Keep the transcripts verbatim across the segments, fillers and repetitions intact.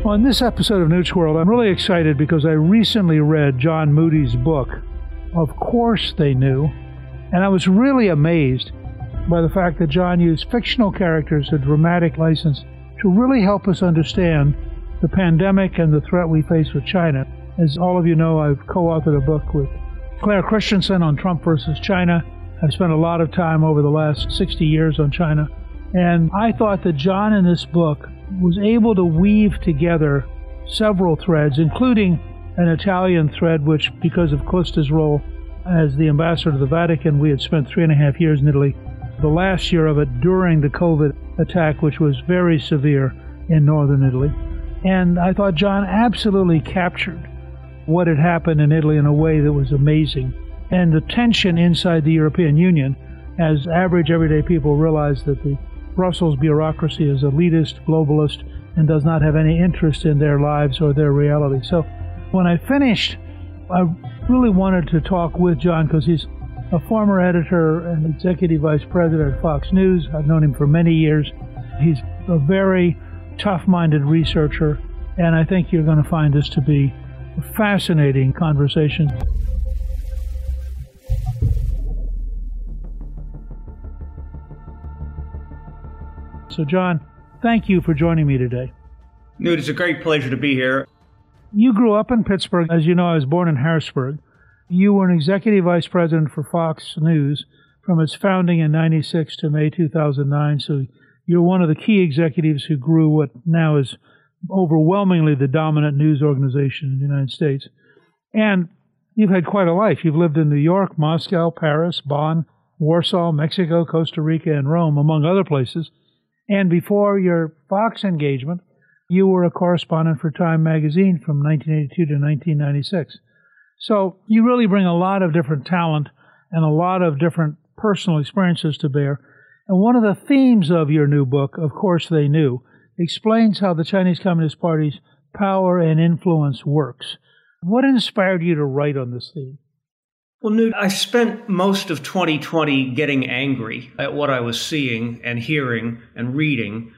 Well, in this episode of Newt's World, I'm really excited because I recently read John Moody's book, Of Course They Knew, and I was really amazed by the fact that John used fictional characters, a dramatic license, to really help us understand the pandemic and the threat we face with China. As all of you know, I've co-authored a book with Claire Christensen on Trump versus China. I've spent a lot of time over the last sixty years on China, and I thought that John in this book was able to weave together several threads, including an Italian thread, which, because of Callista's role as the ambassador to the Vatican, we had spent three and a half years in Italy, the last year of it during the COVID attack, which was very severe in northern Italy. And I thought John absolutely captured what had happened in Italy in a way that was amazing. And the tension inside the European Union, as average everyday people realized that the Brussels bureaucracy is elitist, globalist, and does not have any interest in their lives or their reality. So when I finished, I really wanted to talk with John because he's a former editor and executive vice president at Fox News. I've known him for many years. He's a very tough-minded researcher, and I think you're going to find this to be a fascinating conversation. So, John, thank you for joining me today. Newt, it's a great pleasure to be here. You grew up in Pittsburgh. As you know, I was born in Harrisburg. You were an executive vice president for Fox News from its founding in ninety-six to May two thousand nine. So you're one of the key executives who grew what now is overwhelmingly the dominant news organization in the United States. And you've had quite a life. You've lived in New York, Moscow, Paris, Bonn, Warsaw, Mexico, Costa Rica, and Rome, among other places. And before your Fox engagement, you were a correspondent for Time magazine from nineteen eighty-two to nineteen ninety-six. So you really bring a lot of different talent and a lot of different personal experiences to bear. And one of the themes of your new book, Of Course They Knew, explains how the Chinese Communist Party's power and influence works. What inspired you to write on this theme? Well, Newt, I spent most of twenty twenty getting angry at what I was seeing and hearing and reading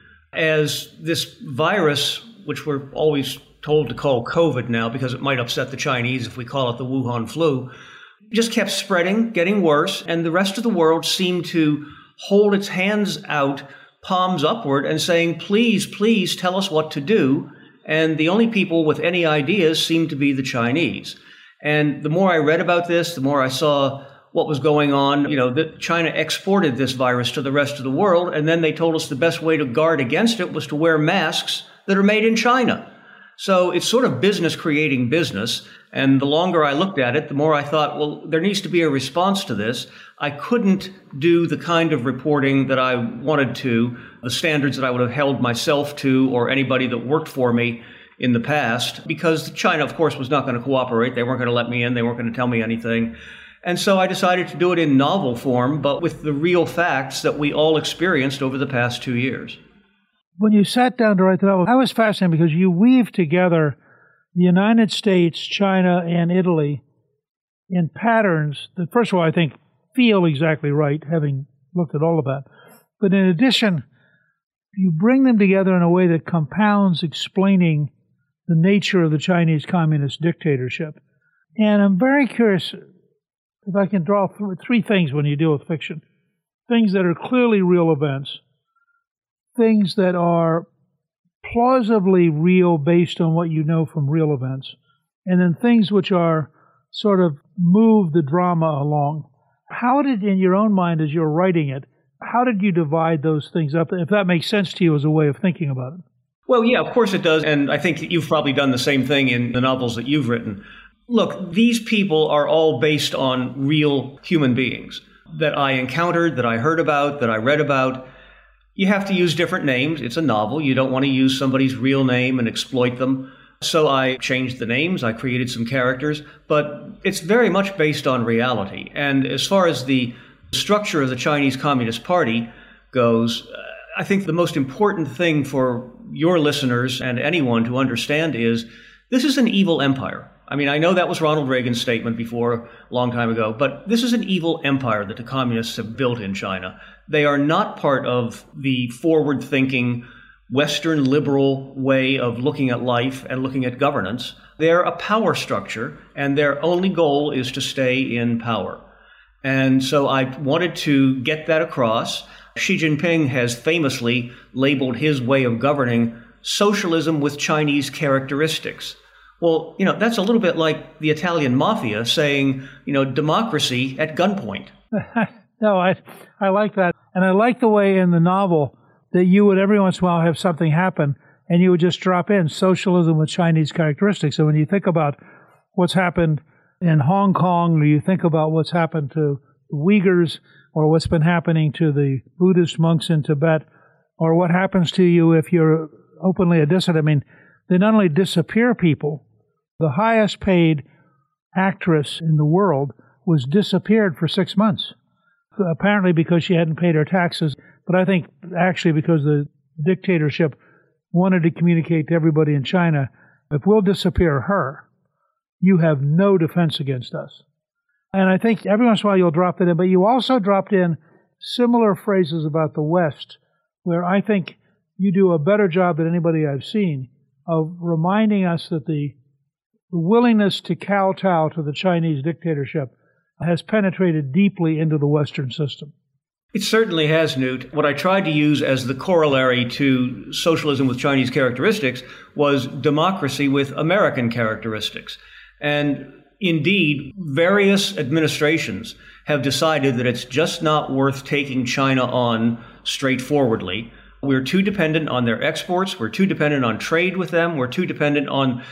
as this virus, which we're always told to call COVID now because it might upset the Chinese if we call it the Wuhan flu, just kept spreading, getting worse, and the rest of the world seemed to hold its hands out, palms upward, and saying, please, please tell us what to do. And the only people with any ideas seemed to be the Chinese. And the more I read about this, the more I saw what was going on. You know, that China exported this virus to the rest of the world, and then they told us the best way to guard against it was to wear masks that are made in China. So it's sort of business creating business. And the longer I looked at it, the more I thought, well, there needs to be a response to this. I couldn't do the kind of reporting that I wanted to, the standards that I would have held myself to or anybody that worked for me in the past, because China, of course, was not going to cooperate. They weren't going to let me in. They weren't going to tell me anything. And so I decided to do it in novel form, but with the real facts that we all experienced over the past two years. When you sat down to write the novel, I was fascinated because you weave together the United States, China, and Italy in patterns that, first of all, I think feel exactly right, having looked at all of that. But in addition, you bring them together in a way that compounds explaining the nature of the Chinese communist dictatorship. And I'm very curious if I can draw th- three things when you deal with fiction. Things that are clearly real events, things that are plausibly real based on what you know from real events, and then things which are sort of move the drama along. How did, in your own mind as you're writing it, how did you divide those things up, if that makes sense to you as a way of thinking about it? Well, yeah, of course it does. And I think that you've probably done the same thing in the novels that you've written. Look, these people are all based on real human beings that I encountered, that I heard about, that I read about. You have to use different names. It's a novel. You don't want to use somebody's real name and exploit them. So I changed the names. I created some characters. But it's very much based on reality. And as far as the structure of the Chinese Communist Party goes, I think the most important thing for your listeners and anyone to understand is this is an evil empire. I mean, I know that was Ronald Reagan's statement before, a long time ago, but this is an evil empire that the communists have built in China. They are not part of the forward-thinking, Western liberal way of looking at life and looking at governance. They're a power structure, and their only goal is to stay in power. And so I wanted to get that across. Xi Jinping has famously labeled his way of governing socialism with Chinese characteristics. Well, you know, that's a little bit like the Italian mafia saying, you know, democracy at gunpoint. No, I I like that. And I like the way in the novel that you would every once in a while have something happen and you would just drop in socialism with Chinese characteristics. So when you think about what's happened in Hong Kong, or you think about what's happened to the Uyghurs, or what's been happening to the Buddhist monks in Tibet, or what happens to you if you're openly a dissident, I mean, they not only disappear people, the highest paid actress in the world was disappeared for six months, apparently because she hadn't paid her taxes, but I think actually because the dictatorship wanted to communicate to everybody in China, if we'll disappear her, you have no defense against us. And I think every once in a while you'll drop that in, but you also dropped in similar phrases about the West, where I think you do a better job than anybody I've seen of reminding us that the The willingness to kowtow to the Chinese dictatorship has penetrated deeply into the Western system. It certainly has, Newt. What I tried to use as the corollary to socialism with Chinese characteristics was democracy with American characteristics. And indeed, various administrations have decided that it's just not worth taking China on straightforwardly. We're too dependent on their exports. We're too dependent on trade with them. We're too dependent on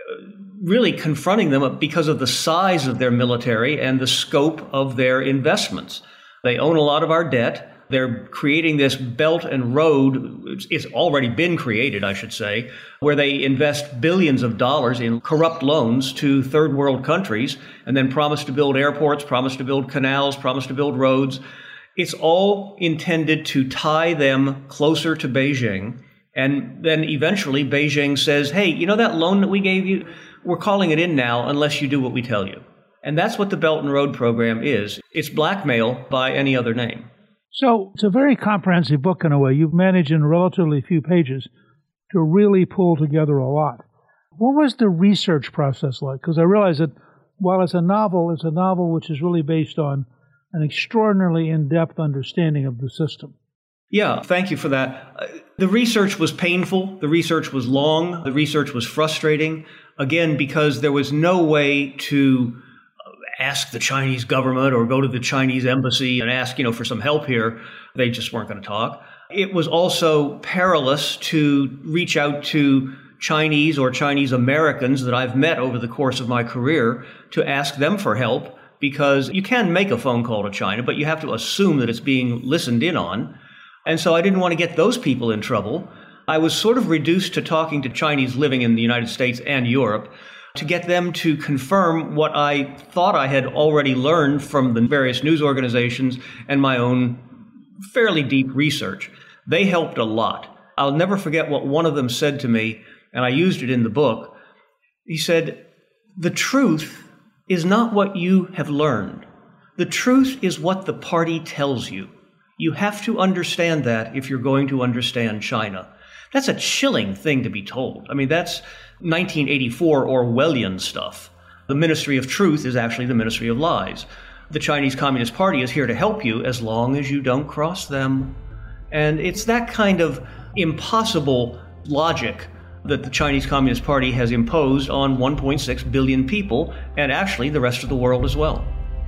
really confronting them because of the size of their military and the scope of their investments. They own a lot of our debt. They're creating this Belt and Road, it's already been created, I should say, where they invest billions of dollars in corrupt loans to third world countries and then promise to build airports, promise to build canals, promise to build roads. It's all intended to tie them closer to Beijing. And then eventually Beijing says, hey, you know that loan that we gave you? We're calling it in now unless you do what we tell you. And that's what the Belt and Road program is. It's blackmail by any other name. So it's a very comprehensive book in a way. You've managed in relatively few pages to really pull together a lot. What was the research process like? Because I realize that while it's a novel, it's a novel which is really based on an extraordinarily in-depth understanding of the system. Yeah, thank you for that. Uh, the research was painful. The research was long. The research was frustrating. Again, because there was no way to ask the Chinese government or go to the Chinese embassy and ask, you know, for some help here. They just weren't going to talk. It was also perilous to reach out to Chinese or Chinese Americans that I've met over the course of my career to ask them for help, because you can make a phone call to China, but you have to assume that it's being listened in on. And so I didn't want to get those people in trouble. I was sort of reduced to talking to Chinese living in the United States and Europe to get them to confirm what I thought I had already learned from the various news organizations and my own fairly deep research. They helped a lot. I'll never forget what one of them said to me, and I used it in the book. He said, "The truth is not what you have learned. The truth is what the party tells you. You have to understand that if you're going to understand China." That's a chilling thing to be told. I mean, that's nineteen eighty-four Orwellian stuff. The Ministry of Truth is actually the Ministry of Lies. The Chinese Communist Party is here to help you as long as you don't cross them. And it's that kind of impossible logic that the Chinese Communist Party has imposed on one point six billion people, and actually the rest of the world as well.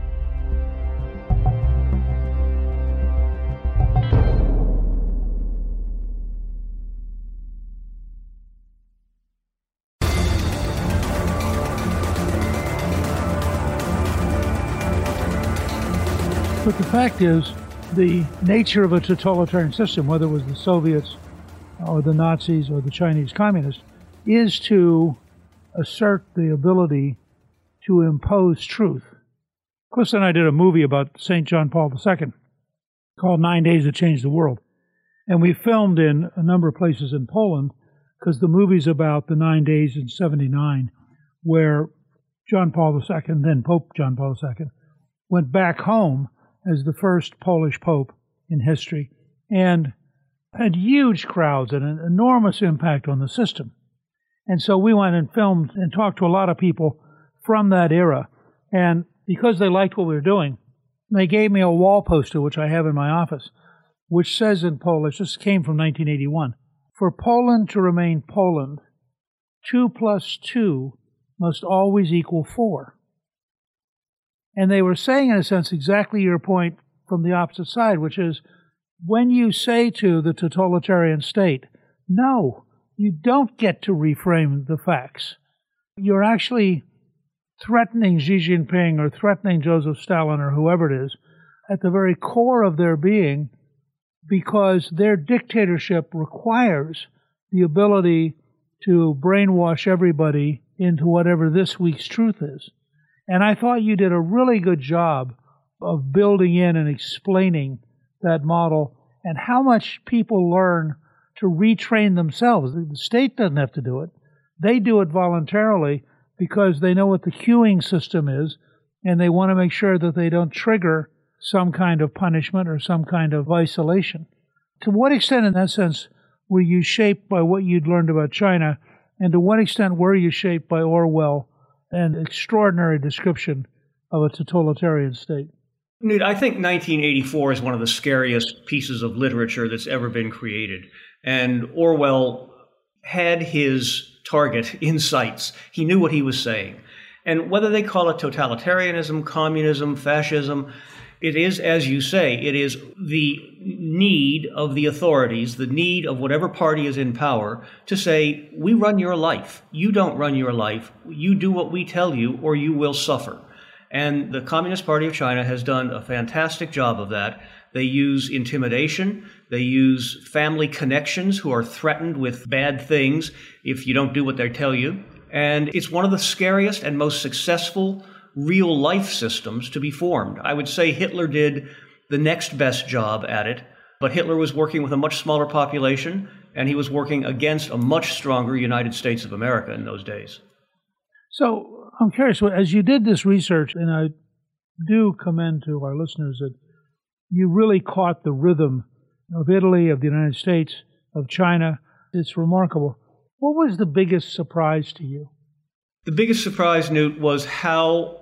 But the fact is, the nature of a totalitarian system, whether it was the Soviets or the Nazis or the Chinese communists, is to assert the ability to impose truth. Cliff and I did a movie about Saint John Paul the Second called Nine Days That Changed the World. And we filmed in a number of places in Poland because the movie's about the nine days in seventy-nine where John Paul the Second, then Pope John Paul the Second, went back home as the first Polish Pope in history. And had huge crowds and an enormous impact on the system. And so we went and filmed and talked to a lot of people from that era. And because they liked what we were doing, they gave me a wall poster, which I have in my office, which says in Polish, this came from nineteen eighty-one, "For Poland to remain Poland, two plus two must always equal four." And they were saying, in a sense, exactly your point from the opposite side, which is when you say to the totalitarian state, no, you don't get to reframe the facts, you're actually threatening Xi Jinping or threatening Joseph Stalin or whoever it is at the very core of their being, because their dictatorship requires the ability to brainwash everybody into whatever this week's truth is. And I thought you did a really good job of building in and explaining that model and how much people learn to retrain themselves. The state doesn't have to do it. They do it voluntarily because they know what the queuing system is, and they want to make sure that they don't trigger some kind of punishment or some kind of isolation. To what extent, in that sense, were you shaped by what you'd learned about China, and to what extent were you shaped by Orwell and extraordinary description of a totalitarian state? Newt, I think nineteen eighty-four is one of the scariest pieces of literature that's ever been created. And Orwell had his target in sights. He knew what he was saying. And whether they call it totalitarianism, communism, fascism, it is, as you say, it is the need of the authorities, the need of whatever party is in power to say, we run your life. You don't run your life. You do what we tell you or you will suffer. And the Communist Party of China has done a fantastic job of that. They use intimidation. They use family connections who are threatened with bad things if you don't do what they tell you. And it's one of the scariest and most successful real life systems to be formed. I would say Hitler did the next best job at it, but Hitler was working with a much smaller population, and he was working against a much stronger United States of America in those days. So I'm curious, as you did this research, and I do commend to our listeners that you really caught the rhythm of Italy, of the United States, of China. It's remarkable. What was the biggest surprise to you? The biggest surprise, Newt, was how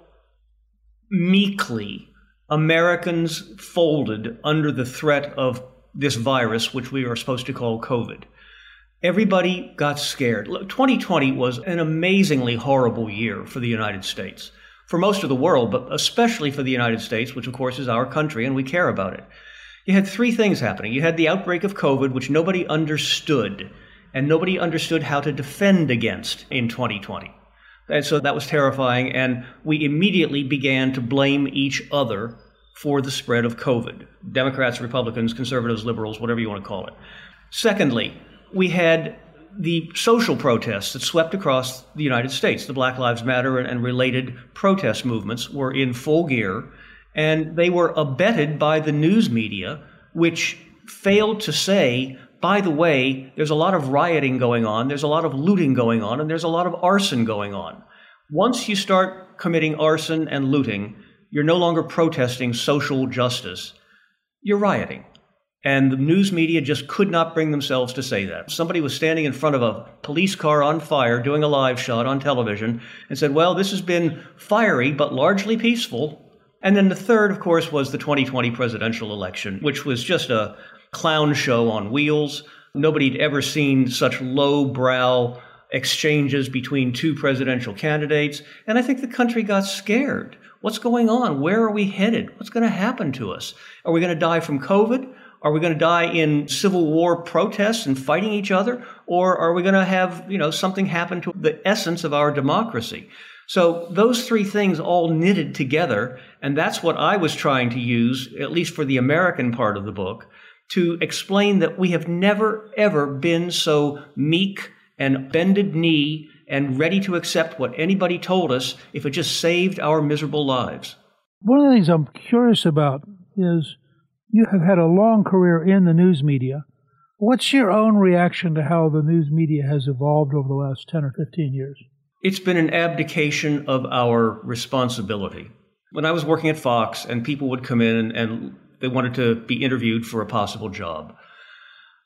meekly Americans folded under the threat of this virus, which we are supposed to call COVID. Everybody got scared. Look, twenty twenty was an amazingly horrible year for the United States, for most of the world, but especially for the United States, which of course is our country and we care about it. You had three things happening. You had the outbreak of COVID, which nobody understood, and nobody understood how to defend against in twenty twenty. And so that was terrifying, and we immediately began to blame each other for the spread of COVID. Democrats, Republicans, conservatives, liberals, whatever you want to call it. Secondly, we had the social protests that swept across the United States. The Black Lives Matter and related protest movements were in full gear, and they were abetted by the news media, which failed to say, by the way, there's a lot of rioting going on, there's a lot of looting going on, and there's a lot of arson going on. Once you start committing arson and looting, you're no longer protesting social justice, you're rioting. And the news media just could not bring themselves to say that. Somebody was standing in front of a police car on fire doing a live shot on television and said, well, this has been fiery but largely peaceful. And then the third, of course, was the twenty twenty presidential election, which was just a clown show on wheels. Nobody'd ever seen such low-brow exchanges between two presidential candidates. And I think the country got scared. What's going on? Where are we headed? What's going to happen to us? Are we going to die from COVID? Are we going to die in civil war protests and fighting each other? Or are we going to have, you know, something happen to the essence of our democracy? So those three things all knitted together, and that's what I was trying to use, at least for the American part of the book, to explain that we have never, ever been so meek and bended knee and ready to accept what anybody told us if it just saved our miserable lives. One of the things I'm curious about is you have had a long career in the news media. What's your own reaction to how the news media has evolved over the last ten or fifteen years? It's been an abdication of our responsibility. When I was working at Fox and people would come in and, and they wanted to be interviewed for a possible job,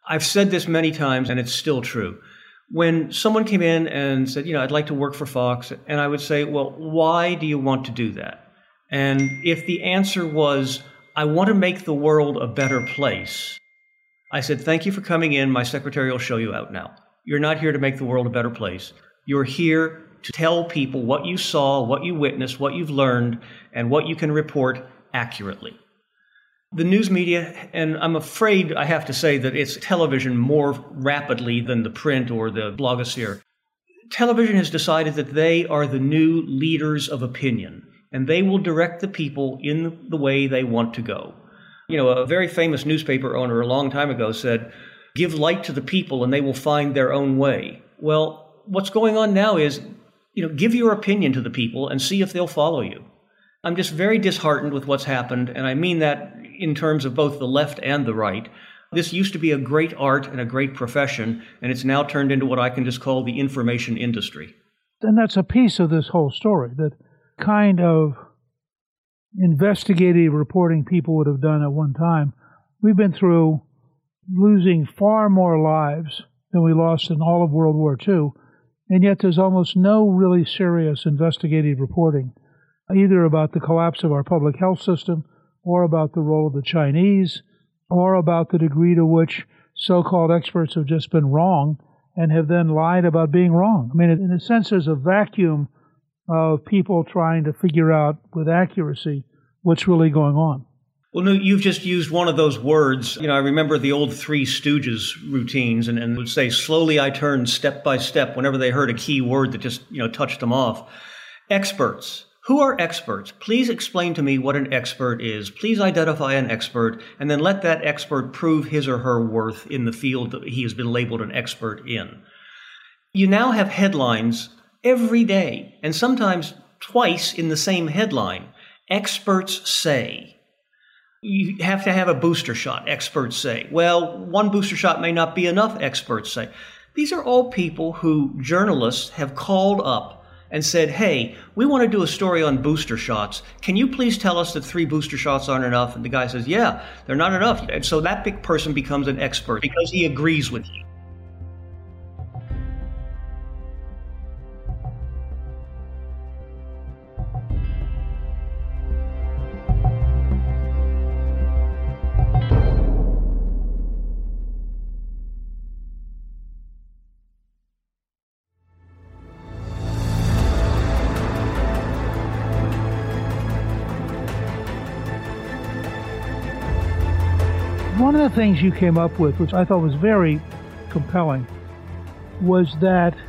I've said this many times, and it's still true. When someone came in and said, you know, I'd like to work for Fox, and I would say, well, why do you want to do that? And if the answer was, I want to make the world a better place, I said, thank you for coming in. My secretary will show you out now. You're not here to make the world a better place. You're here to tell people what you saw, what you witnessed, what you've learned, and what you can report accurately. The news media, and I'm afraid I have to say that it's television more rapidly than the print or the blogosphere. Television has decided that they are the new leaders of opinion, and they will direct the people in the way they want to go. You know, a very famous newspaper owner a long time ago said, give light to the people and they will find their own way. Well, what's going on now is, you know, give your opinion to the people and see if they'll follow you. I'm just very disheartened with what's happened, and I mean that in terms of both the left and the right. This used to be a great art and a great profession, and it's now turned into what I can just call the information industry. And that's a piece of this whole story, that kind of investigative reporting people would have done at one time. We've been through losing far more lives than we lost in all of World War Two, and yet there's almost no really serious investigative reporting, either about the collapse of our public health system, or about the role of the Chinese, or about the degree to which so-called experts have just been wrong and have then lied about being wrong. I mean, in a sense, there's a vacuum of people trying to figure out with accuracy what's really going on. Well, no, you've just used one of those words. You know, I remember the old Three Stooges routines, and, and would say, slowly I turned step by step whenever they heard a key word that just, you know, touched them off. Experts. Who are experts? Please explain to me what an expert is. Please identify an expert, and then let that expert prove his or her worth in the field that he has been labeled an expert in. You now have headlines every day, and sometimes twice in the same headline. Experts say. You have to have a booster shot, experts say. Well, one booster shot may not be enough, experts say. These are all people who journalists have called up and said, hey, we want to do a story on booster shots. Can you please tell us that three booster shots aren't enough? And the guy says, yeah, they're not enough. And so that big person becomes an expert because he agrees with you. One of the things you came up with, which I thought was very compelling, was that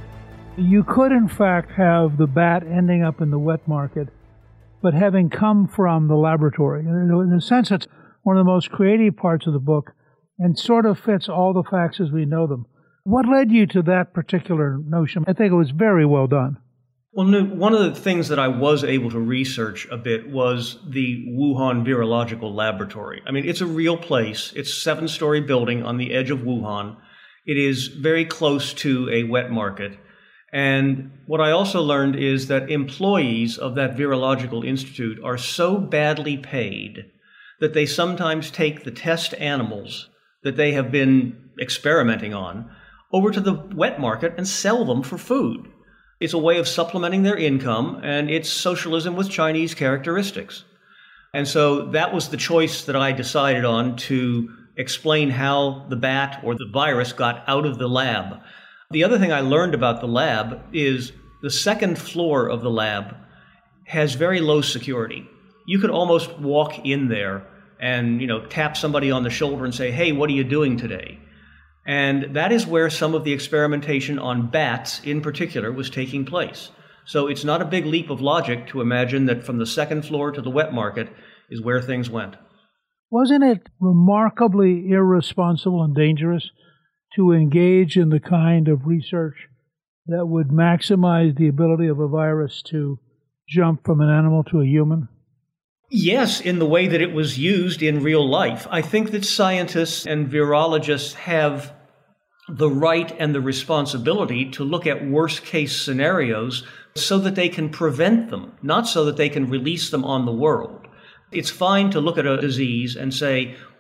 you could in fact have the bat ending up in the wet market, but having come from the laboratory. In a sense, it's one of the most creative parts of the book and sort of fits all the facts as we know them. What led you to that particular notion? I think it was very well done. Well, one of the things that I was able to research a bit was the Wuhan Virological Laboratory. I mean, it's a real place. It's a seven-story building on the edge of Wuhan. It is very close to a wet market. And what I also learned is that employees of that Virological Institute are so badly paid that they sometimes take the test animals that they have been experimenting on over to the wet market and sell them for food. It's a way of supplementing their income, and it's socialism with Chinese characteristics. And so that was the choice that I decided on to explain how the bat or the virus got out of the lab. The other thing I learned about the lab is the second floor of the lab has very low security. You could almost walk in there and, you know, tap somebody on the shoulder and say, hey, what are you doing today? And that is where some of the experimentation on bats in particular was taking place. So it's not a big leap of logic to imagine that from the second floor to the wet market is where things went. Wasn't it remarkably irresponsible and dangerous to engage in the kind of research that would maximize the ability of a virus to jump from an animal to a human? Yes, in the way that it was used in real life. I think that scientists and virologists have the right and the responsibility to look at worst-case scenarios so that they can prevent them, not so that they can release them on the world. It's fine to look at a disease and say,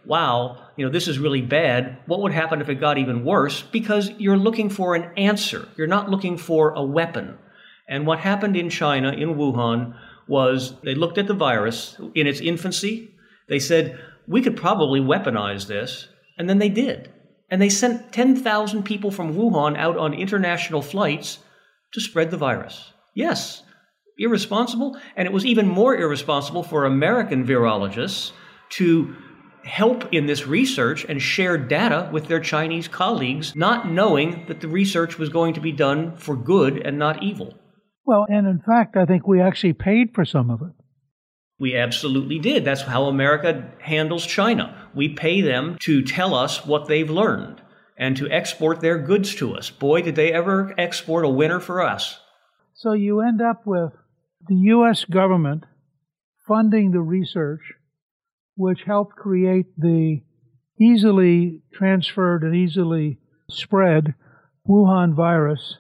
wow, you know, this is really bad. What would happen if it got even worse? Because you're looking for an answer. You're not looking for a weapon. And what happened in China, in Wuhan, was they looked at the virus in its infancy. They said, we could probably weaponize this. And then they did. And they sent ten thousand people from Wuhan out on international flights to spread the virus. Yes, irresponsible. And it was even more irresponsible for American virologists to help in this research and share data with their Chinese colleagues, not knowing that the research was going to be done for good and not evil. Well, and in fact, I think we actually paid for some of it. We absolutely did. That's how America handles China. We pay them to tell us what they've learned and to export their goods to us. Boy, did they ever export a winner for us. So you end up with the U S government funding the research, which helped create the easily transferred and easily spread Wuhan virus.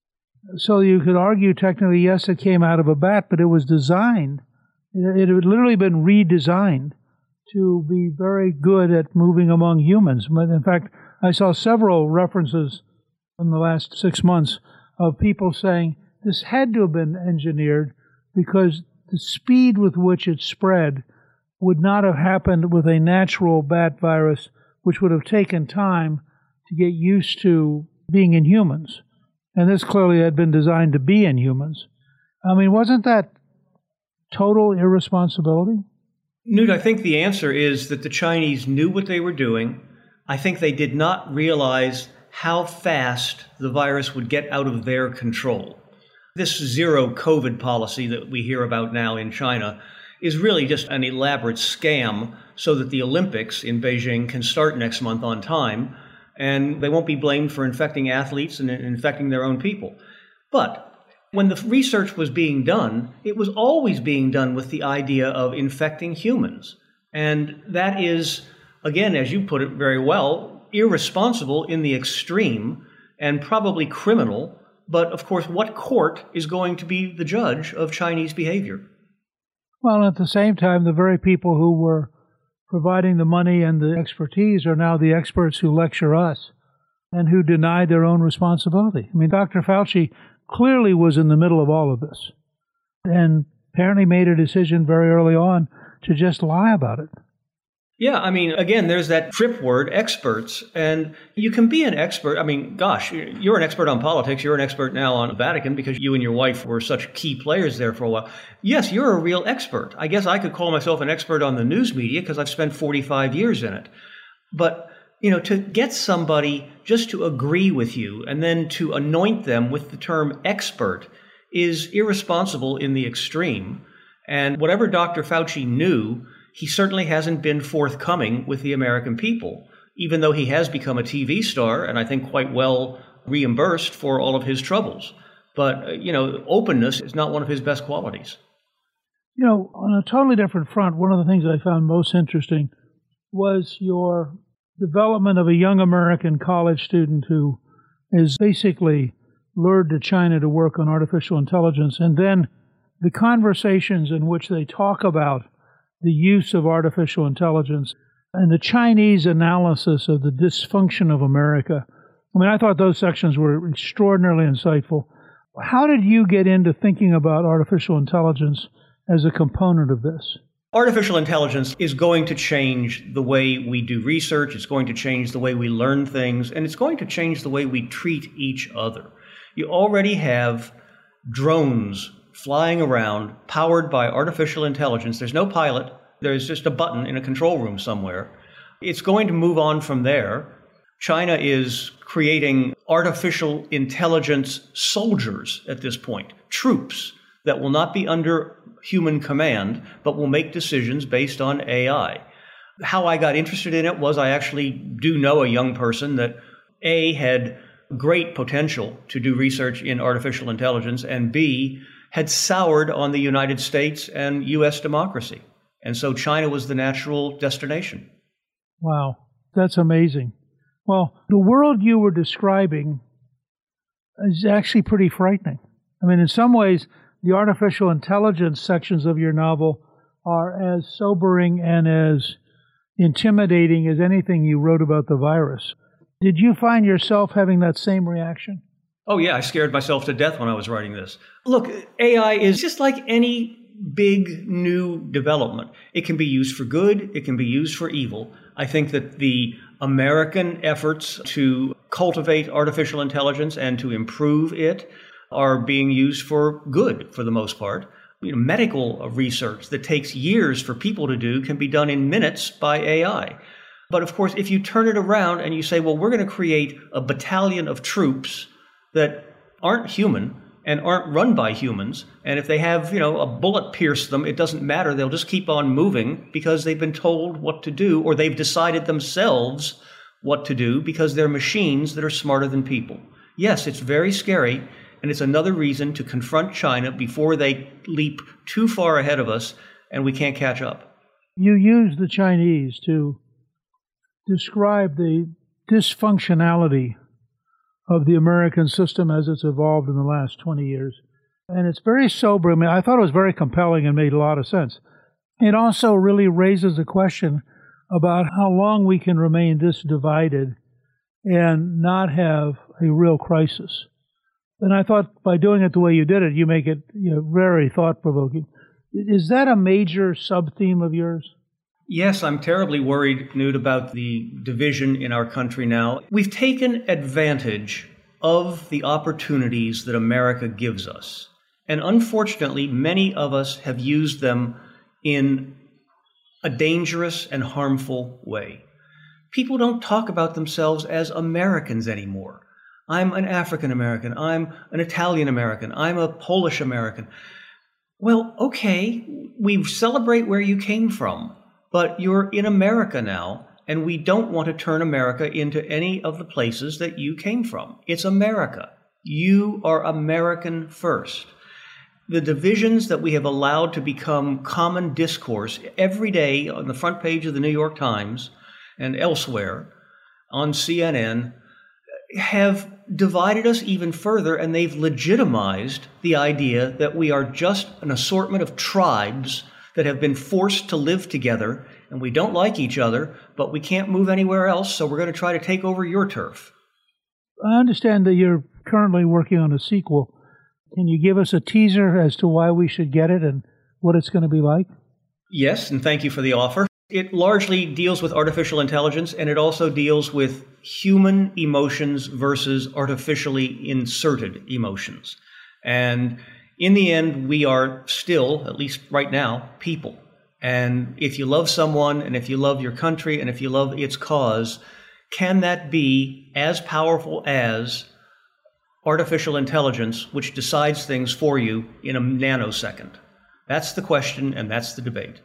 So you could argue technically, yes, it came out of a bat, but it was designed. It had literally been redesigned to be very good at moving among humans. But in fact, I saw several references in the last six months of people saying this had to have been engineered because the speed with which it spread would not have happened with a natural bat virus, which would have taken time to get used to being in humans. And this clearly had been designed to be in humans. I mean, wasn't that total irresponsibility? Newt, I think the answer is that the Chinese knew what they were doing. I think they did not realize how fast the virus would get out of their control. This zero COVID policy that we hear about now in China is really just an elaborate scam so that the Olympics in Beijing can start next month on time, and they won't be blamed for infecting athletes and infecting their own people. But when the research was being done, it was always being done with the idea of infecting humans. And that is, again, as you put it very well, irresponsible in the extreme and probably criminal. But of course, what court is going to be the judge of Chinese behavior? Well, at the same time, the very people who were providing the money and the expertise are now the experts who lecture us and who deny their own responsibility. I mean, Doctor Fauci clearly was in the middle of all of this and apparently made a decision very early on to just lie about it. Yeah, I mean, again, there's that trip word, experts, and you can be an expert. I mean, gosh, you're an expert on politics. You're an expert now on the Vatican because you and your wife were such key players there for a while. Yes, you're a real expert. I guess I could call myself an expert on the news media because I've spent forty-five years in it. But, you know, to get somebody just to agree with you and then to anoint them with the term expert is irresponsible in the extreme. And whatever Doctor Fauci knew, he certainly hasn't been forthcoming with the American people, even though he has become a T V star and I think quite well reimbursed for all of his troubles. But, you know, openness is not one of his best qualities. You know, on a totally different front, one of the things I found most interesting was your development of a young American college student who is basically lured to China to work on artificial intelligence, and then the conversations in which they talk about the use of artificial intelligence and the Chinese analysis of the dysfunction of America. I mean, I thought those sections were extraordinarily insightful. How did you get into thinking about artificial intelligence as a component of this? Artificial intelligence is going to change the way we do research. It's going to change the way we learn things, and it's going to change the way we treat each other. You already have drones flying around, powered by artificial intelligence. There's no pilot. There's just a button in a control room somewhere. It's going to move on from there. China is creating artificial intelligence soldiers at this point, troops that will not be under human command, but will make decisions based on A I. How I got interested in it was I actually do know a young person that A, had great potential to do research in artificial intelligence, and B, had soured on the United States and U S democracy. And so China was the natural destination. Wow, that's amazing. Well, the world you were describing is actually pretty frightening. I mean, in some ways, the artificial intelligence sections of your novel are as sobering and as intimidating as anything you wrote about the virus. Did you find yourself having that same reaction? Oh, yeah, I scared myself to death when I was writing this. Look, A I is just like any big new development. It can be used for good, it can be used for evil. I think that the American efforts to cultivate artificial intelligence and to improve it are being used for good for the most part. You know, medical research that takes years for people to do can be done in minutes by A I. But of course, if you turn it around and you say, well, we're going to create a battalion of troops that aren't human and aren't run by humans, and if they have, you know, a bullet pierce them, it doesn't matter. They'll just keep on moving because they've been told what to do, or they've decided themselves what to do because they're machines that are smarter than people. Yes, it's very scary, and it's another reason to confront China before they leap too far ahead of us and we can't catch up. You use the Chinese to describe the dysfunctionality of the American system as it's evolved in the last twenty years. And it's very sobering. I mean, I thought it was very compelling and made a lot of sense. It also really raises a question about how long we can remain this divided and not have a real crisis. And I thought by doing it the way you did it, you make it, you know, very thought-provoking. Is that a major sub-theme of yours? Yes, I'm terribly worried, Newt, about the division in our country now. We've taken advantage of the opportunities that America gives us. And unfortunately, many of us have used them in a dangerous and harmful way. People don't talk about themselves as Americans anymore. I'm an African American. I'm an Italian American. I'm a Polish American. Well, okay, we celebrate where you came from. But you're in America now, and we don't want to turn America into any of the places that you came from. It's America. You are American first. The divisions that we have allowed to become common discourse every day on the front page of the New York Times and elsewhere on C N N have divided us even further, and they've legitimized the idea that we are just an assortment of tribes that have been forced to live together, and we don't like each other, but we can't move anywhere else, so we're going to try to take over your turf. I understand that you're currently working on a sequel. Can you give us a teaser as to why we should get it and what it's going to be like? Yes, and thank you for the offer. It largely deals with artificial intelligence, and it also deals with human emotions versus artificially inserted emotions. And in the end, we are still, at least right now, people. And if you love someone, and if you love your country, and if you love its cause, can that be as powerful as artificial intelligence, which decides things for you in a nanosecond? That's the question, and that's the debate.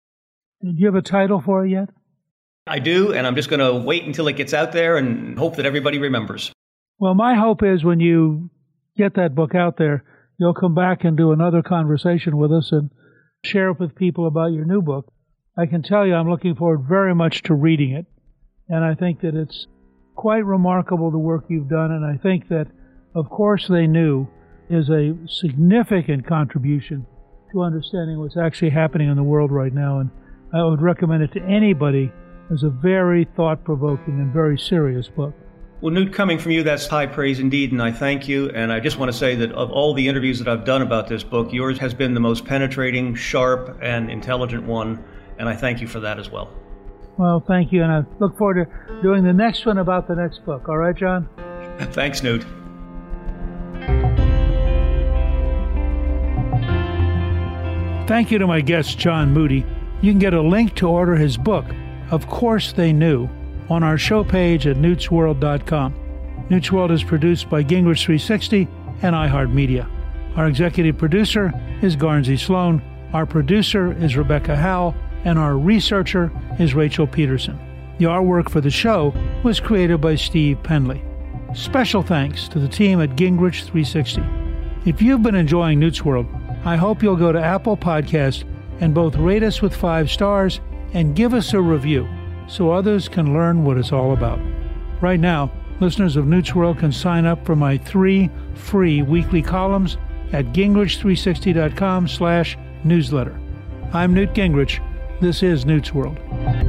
Do you have a title for it yet? I do, and I'm just going to wait until it gets out there and hope that everybody remembers. Well, my hope is when you get that book out there, you'll come back and do another conversation with us and share with people about your new book. I can tell you I'm looking forward very much to reading it, and I think that it's quite remarkable the work you've done, and I think that, of course, They Knew is a significant contribution to understanding what's actually happening in the world right now, and I would recommend it to anybody as a very thought-provoking and very serious book. Well, Newt, coming from you, that's high praise indeed, and I thank you. And I just want to say that of all the interviews that I've done about this book, yours has been the most penetrating, sharp, and intelligent one, and I thank you for that as well. Well, thank you, and I look forward to doing the next one about the next book. All right, John? Thanks, Newt. Thank you to my guest, John Moody. You can get a link to order his book, Of Course They Knew, on our show page at newts world dot com. Newt's World is produced by Gingrich three sixty and iHeartMedia. Our executive producer is Garnsey Sloan, our producer is Rebecca Howell, and our researcher is Rachel Peterson. The artwork for the show was created by Steve Penley. Special thanks to the team at Gingrich three sixty. If you've been enjoying Newt's World, I hope you'll go to Apple Podcasts and both rate us with five stars and give us a review so others can learn what it's all about. Right now, listeners of Newt's World can sign up for my three free weekly columns at gingrich three sixty dot com slash newsletter. I'm Newt Gingrich. This is Newt's World.